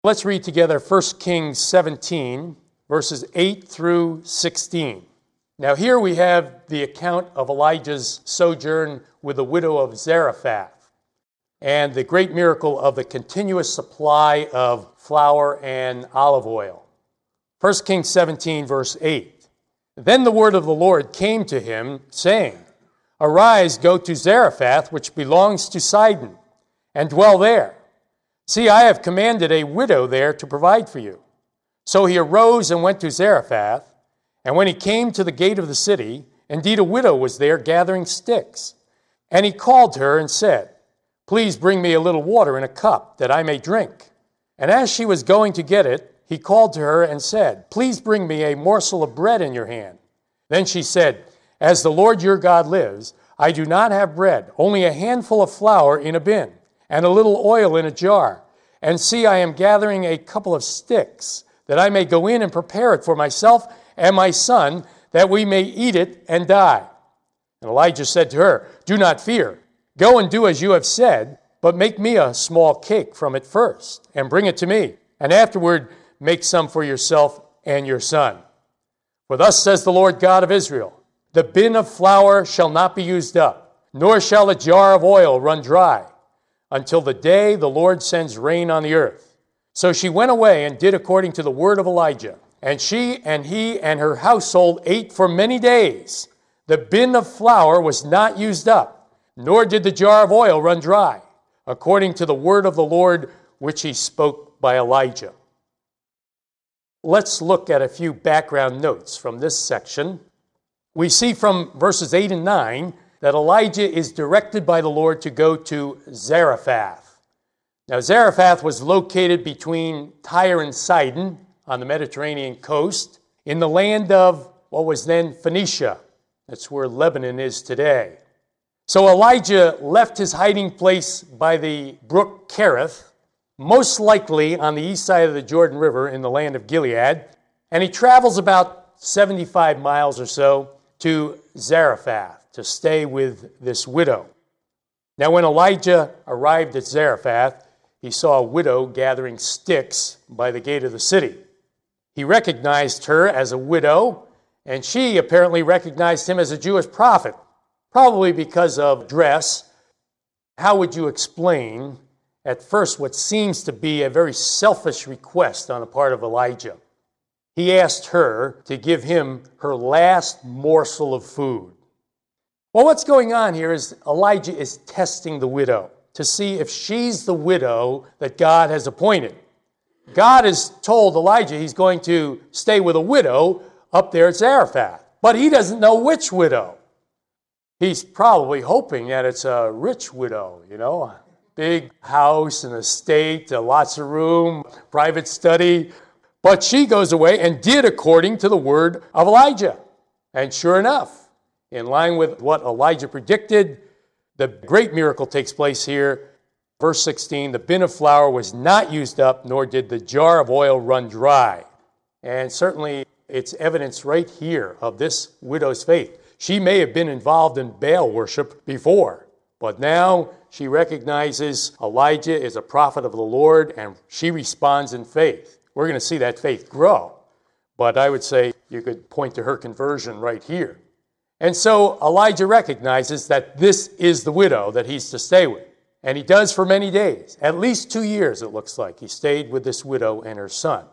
Let's read together 1 Kings 17, verses 8 through 16. Now here we have the account of Elijah's sojourn with the widow of Zarephath and the great miracle of the continuous supply of flour and olive oil. 1 Kings 17, verse 8. Then the word of the Lord came to him, saying, Arise, go to Zarephath, which belongs to Sidon, and dwell there. See, I have commanded a widow there to provide for you. So he arose and went to Zarephath, and when he came to the gate of the city, indeed a widow was there gathering sticks. And he called her and said, Please bring me a little water in a cup, that I may drink. And as she was going to get it, he called to her and said, Please bring me a morsel of bread in your hand. Then she said, As the Lord your God lives, I do not have bread, only a handful of flour in a bin, and a little oil in a jar. And see, I am gathering a couple of sticks, that I may go in and prepare it for myself and my son, that we may eat it and die. And Elijah said to her, Do not fear. Go and do as you have said, but make me a small cake from it first, and bring it to me, and afterward make some for yourself and your son. For thus says the Lord God of Israel, The bin of flour shall not be used up, nor shall a jar of oil run dry, until the day the Lord sends rain on the earth. So she went away and did according to the word of Elijah. And she and he and her household ate for many days. The bin of flour was not used up, nor did the jar of oil run dry, according to the word of the Lord which he spoke by Elijah. Let's look at a few background notes from this section. We see from verses 8 and 9 that Elijah is directed by the Lord to go to Zarephath. Now, Zarephath was located between Tyre and Sidon on the Mediterranean coast in the land of what was then Phoenicia. That's where Lebanon is today. So Elijah left his hiding place by the brook Kerith, most likely on the east side of the Jordan River in the land of Gilead, and he travels about 75 miles or so to Zarephath to stay with this widow. Now, when Elijah arrived at Zarephath, he saw a widow gathering sticks by the gate of the city. He recognized her as a widow, and she apparently recognized him as a Jewish prophet, probably because of dress. How would you explain, at first, what seems to be a very selfish request on the part of Elijah? He asked her to give him her last morsel of food. Well, what's going on here is Elijah is testing the widow to see if she's the widow that God has appointed. God has told Elijah he's going to stay with a widow up there at Zarephath, but he doesn't know which widow. He's probably hoping that it's a rich widow, a big house, an estate, lots of room, private study. But she goes away and did according to the word of Elijah. And sure enough, in line with what Elijah predicted, the great miracle takes place here. Verse 16, the bin of flour was not used up, nor did the jar of oil run dry. And certainly it's evidence right here of this widow's faith. She may have been involved in Baal worship before, but now she recognizes Elijah is a prophet of the Lord, and she responds in faith. We're going to see that faith grow, but I would say you could point to her conversion right here. And so Elijah recognizes that this is the widow that he's to stay with. And he does for many days, at least 2 years it looks like. He stayed with this widow and her son.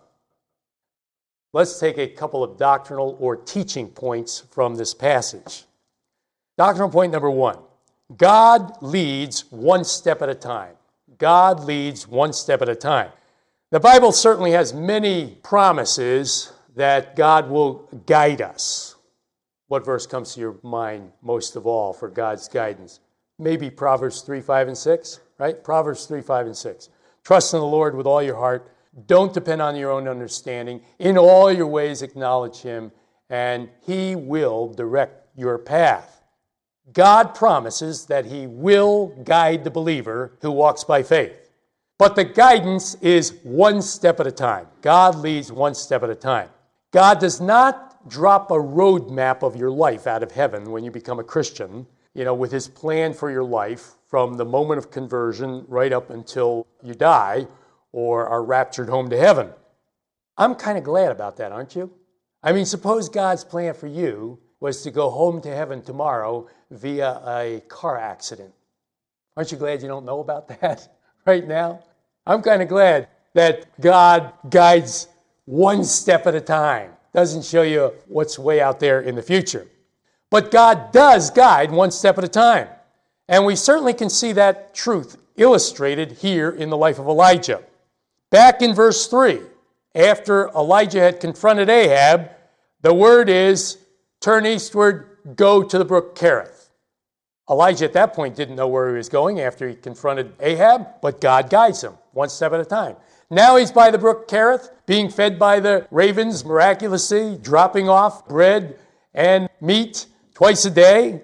Let's take a couple of doctrinal or teaching points from this passage. Doctrinal point number 1, God leads one step at a time. God leads one step at a time. The Bible certainly has many promises that God will guide us. What verse comes to your mind most of all for God's guidance? Maybe Proverbs 3, 5, and 6, right? Proverbs 3, 5, and 6. Trust in the Lord with all your heart. Don't depend on your own understanding. In all your ways acknowledge him, and he will direct your path. God promises that he will guide the believer who walks by faith. But the guidance is one step at a time. God leads one step at a time. God does not drop a roadmap of your life out of heaven when you become a Christian, with his plan for your life from the moment of conversion right up until you die, or are raptured home to heaven. I'm kind of glad about that, aren't you? I mean, suppose God's plan for you was to go home to heaven tomorrow via a car accident. Aren't you glad you don't know about that right now? I'm kind of glad that God guides one step at a time, doesn't show you what's way out there in the future. But God does guide one step at a time. And we certainly can see that truth illustrated here in the life of Elijah. Back in verse 3, after Elijah had confronted Ahab, the word is, turn eastward, go to the brook Kerith. Elijah at that point didn't know where he was going after he confronted Ahab, but God guides him one step at a time. Now he's by the brook Kerith, being fed by the ravens miraculously, dropping off bread and meat twice a day.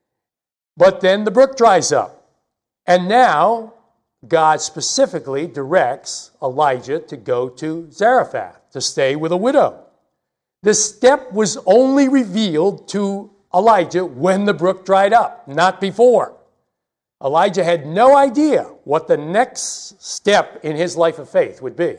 But then the brook dries up. And now God specifically directs Elijah to go to Zarephath, to stay with a widow. This step was only revealed to Elijah when the brook dried up, not before. Elijah had no idea what the next step in his life of faith would be.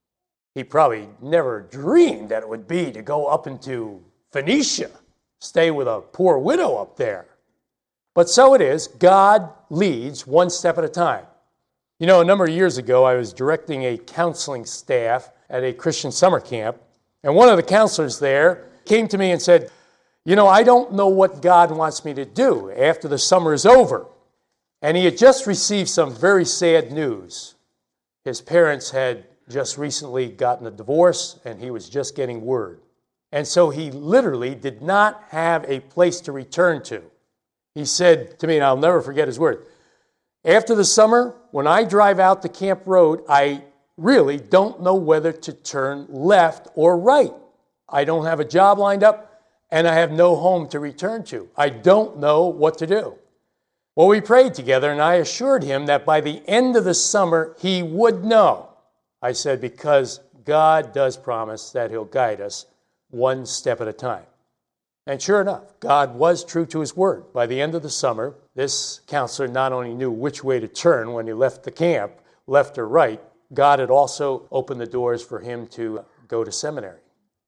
He probably never dreamed that it would be to go up into Phoenicia, stay with a poor widow up there. But so it is, God leads one step at a time. You know, a number of years ago, I was directing a counseling staff at a Christian summer camp, and one of the counselors there came to me and said, you know, I don't know what God wants me to do after the summer is over. And he had just received some very sad news. His parents had just recently gotten a divorce, and he was just getting word. And so he literally did not have a place to return to. He said to me, and I'll never forget his word, after the summer, when I drive out to Camp Road, I really don't know whether to turn left or right. I don't have a job lined up, and I have no home to return to. I don't know what to do. Well, we prayed together, and I assured him that by the end of the summer, he would know. I said, because God does promise that he'll guide us one step at a time. And sure enough, God was true to his word. By the end of the summer, this counselor not only knew which way to turn when he left the camp, left or right, God had also opened the doors for him to go to seminary.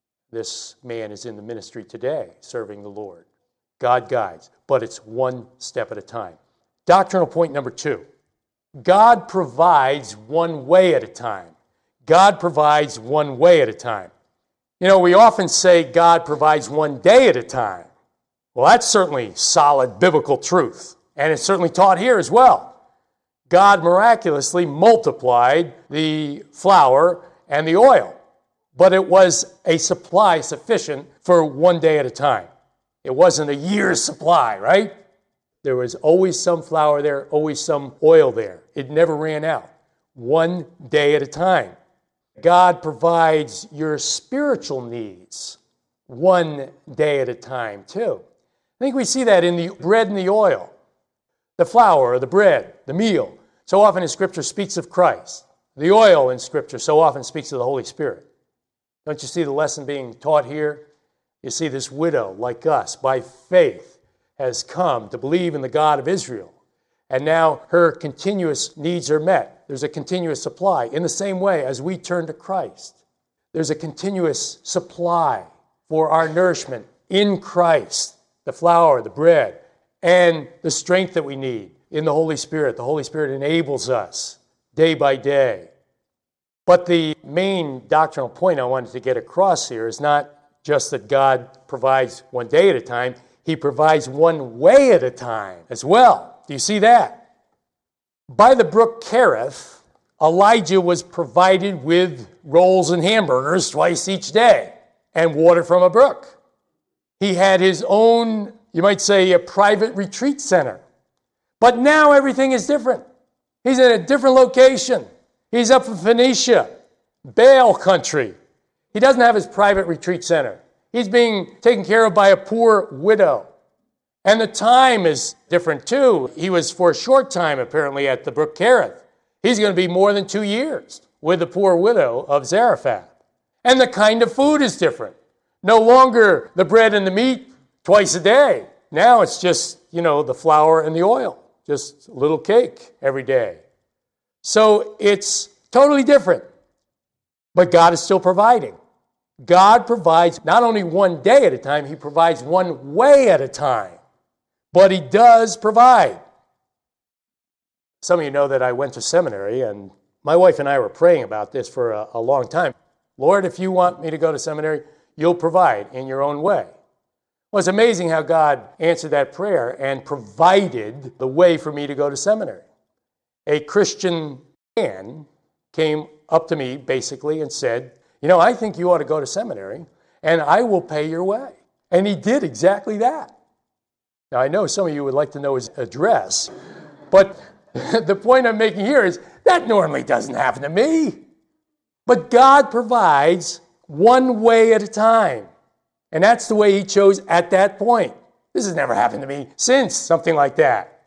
This man is in the ministry today, serving the Lord. God guides, but it's one step at a time. Doctrinal point number 2. God provides one way at a time. God provides one way at a time. You know, we often say God provides one day at a time. Well, that's certainly solid biblical truth, and it's certainly taught here as well. God miraculously multiplied the flour and the oil, but it was a supply sufficient for one day at a time. It wasn't a year's supply, right? There was always some flour there, always some oil there. It never ran out. One day at a time. God provides your spiritual needs one day at a time, too. I think we see that in the bread and the oil. The flour, or the bread, the meal, so often in Scripture speaks of Christ. The oil in Scripture so often speaks of the Holy Spirit. Don't you see the lesson being taught here? You see this widow, like us, by faith, has come to believe in the God of Israel. And now her continuous needs are met. There's a continuous supply. In the same way as we turn to Christ, there's a continuous supply for our nourishment in Christ, the flour, the bread, and the strength that we need in the Holy Spirit. The Holy Spirit enables us day by day. But the main doctrinal point I wanted to get across here is not just that God provides one day at a time. He provides one way at a time as well. Do you see that? By the brook Kerith, Elijah was provided with rolls and hamburgers twice each day and water from a brook. He had his own, you might say, a private retreat center. But now everything is different. He's in a different location. He's up in Phoenicia, Baal country. He doesn't have his private retreat center. He's being taken care of by a poor widow. And the time is different too. He was for a short time apparently at the brook Kerith. He's going to be more than 2 years with the poor widow of Zarephath. And the kind of food is different. No longer the bread and the meat twice a day. Now it's just, the flour and the oil. Just a little cake every day. So it's Totally different. But God is still providing. God provides not only one day at a time, he provides one way at a time. But he does provide. Some of you know that I went to seminary, and my wife and I were praying about this for a long time. Lord, if you want me to go to seminary, you'll provide in your own way. Well, it's amazing how God answered that prayer and provided the way for me to go to seminary. A Christian man came up to me basically and said, I think you ought to go to seminary, and I will pay your way. And he did exactly that. Now, I know some of you would like to know his address, but the point I'm making here is that normally doesn't happen to me. But God provides one way at a time. And that's the way he chose at that point. This has never happened to me since, something like that.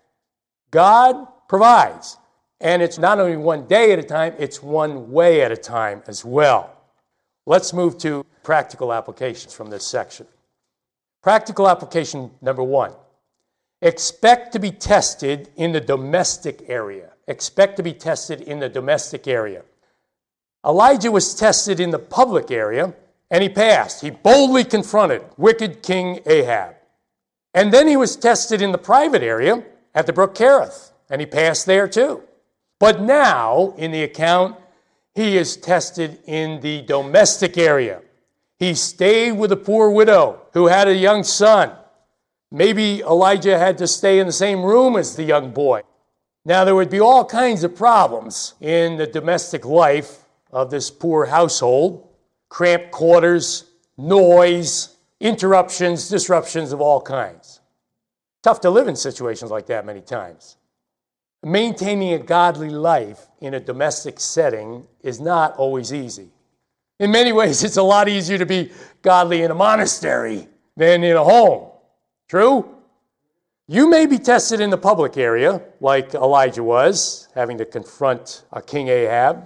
God provides. And it's not only one day at a time, it's one way at a time as well. Let's move to practical applications from this section. Practical application number 1. Expect to be tested in the domestic area. Expect to be tested in the domestic area. Elijah was tested in the public area, and he passed. He boldly confronted wicked King Ahab. And then he was tested in the private area at the brook Kerith, and he passed there too. But now, in the account, he is tested in the domestic area. He stayed with a poor widow who had a young son. Maybe Elijah had to stay in the same room as the young boy. Now, there would be all kinds of problems in the domestic life of this poor household. Cramped quarters, noise, interruptions, disruptions of all kinds. Tough to live in situations like that many times. Maintaining a godly life in a domestic setting is not always easy. In many ways, it's a lot easier to be godly in a monastery than in a home. True? You may be tested in the public area, like Elijah was, having to confront King Ahab.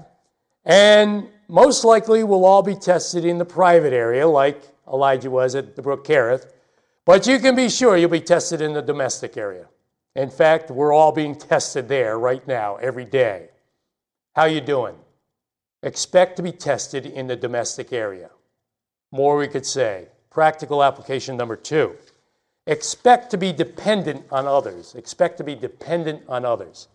And most likely we'll all be tested in the private area, like Elijah was at the brook Kerith. But you can be sure you'll be tested in the domestic area. In fact, we're all being tested there right now, every day. How you doing? Expect to be tested in the domestic area. More we could say. Practical application number 2. Expect to be dependent on others. Expect to be dependent on others.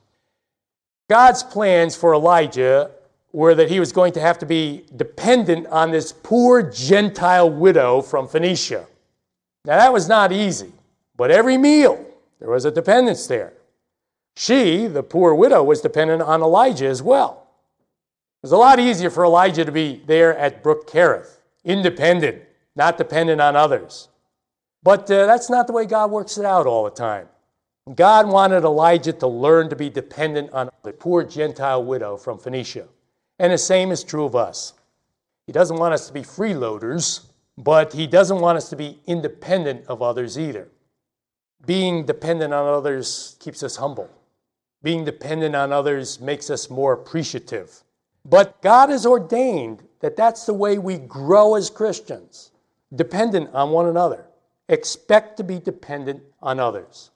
God's plans for Elijah were that he was going to have to be dependent on this poor Gentile widow from Phoenicia. Now, that was not easy, but every meal, there was a dependence there. She, the poor widow, was dependent on Elijah as well. It was a lot easier for Elijah to be there at brook Kerith, independent, not dependent on others. But that's not the way God works it out all the time. God wanted Elijah to learn to be dependent on the poor Gentile widow from Phoenicia. And the same is true of us. He doesn't want us to be freeloaders, but he doesn't want us to be independent of others either. Being dependent on others keeps us humble. Being dependent on others makes us more appreciative. But God has ordained that that's the way we grow as Christians, dependent on one another. Expect to be dependent on others.